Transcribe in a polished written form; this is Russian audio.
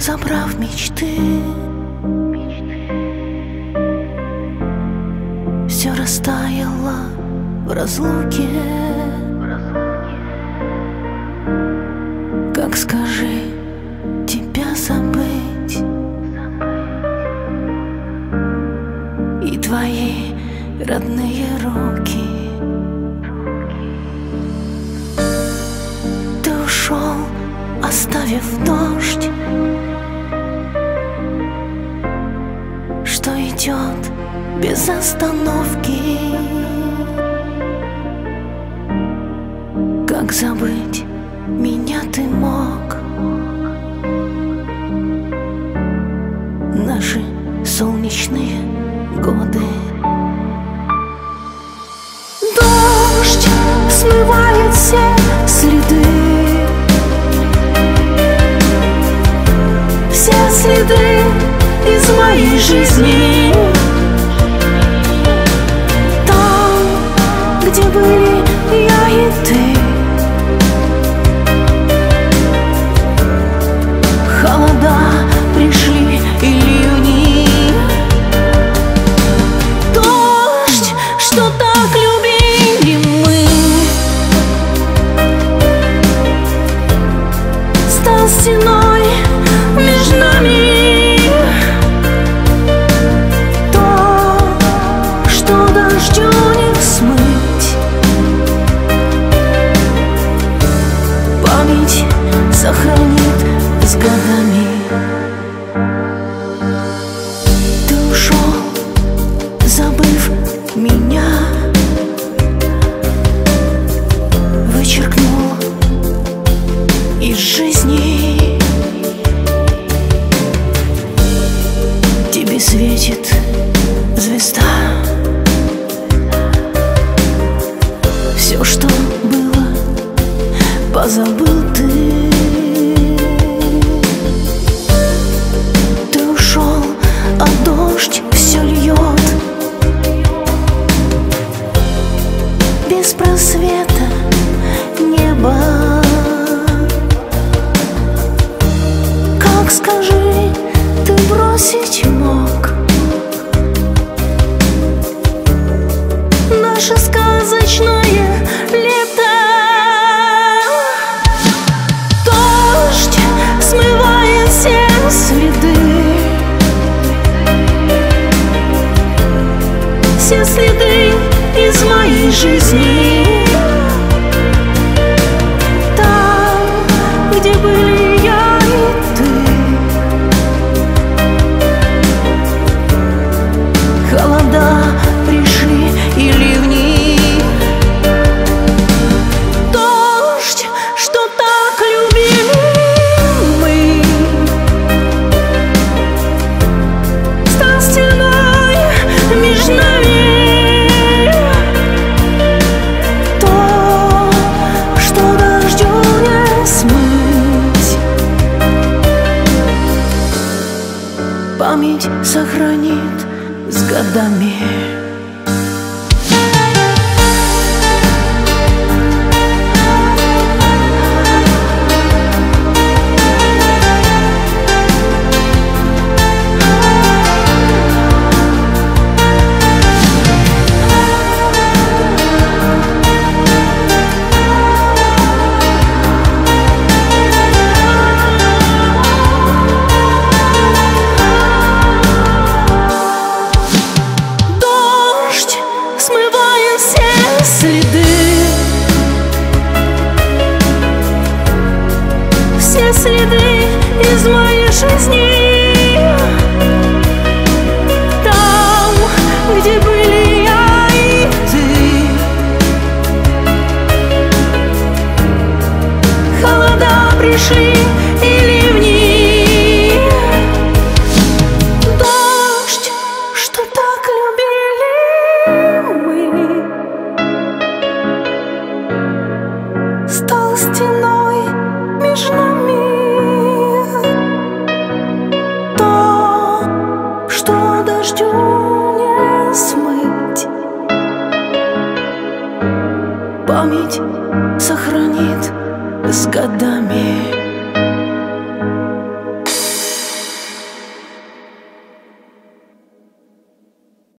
забрав мечты. Все растаяло в разлуке. Как, скажи, тебя забыть? И твои родные руки. Ты ушел, оставив дождь, что идет без остановки. Как забыть меня ты мог? Наши солнечные годы. Дождь смывает все следы, все следы из моей жизни. Там, где были я и ты, холода пришли и ливни. Дождь, что так любили мы, стал стеной между нами. То, что дождю не смыть, память сохранит с годами. Ты ушел, забыв меня, вычеркнул из жизни. Тебе светит звезда. Все, что было, позабыл ты. Ты ушел, а дождь все льет без просвета неба. Как, скажи, ты бросить мог наше сказочное лето? Дождь смывает все следы, все следы из моей жизни. Там, где были я и ты, холода пришли и ливни. Дождь, что так любили мы, стал стеной между нами. То, что дождю не смыть, память сохранит с годами. Смывая все следы, все следы из моей жизни. Там, где были я и ты, холода пришли и ливни. Дождь, что так любили мы, стал стеной между нами. То, что дождю не смыть, память сохранит с годами.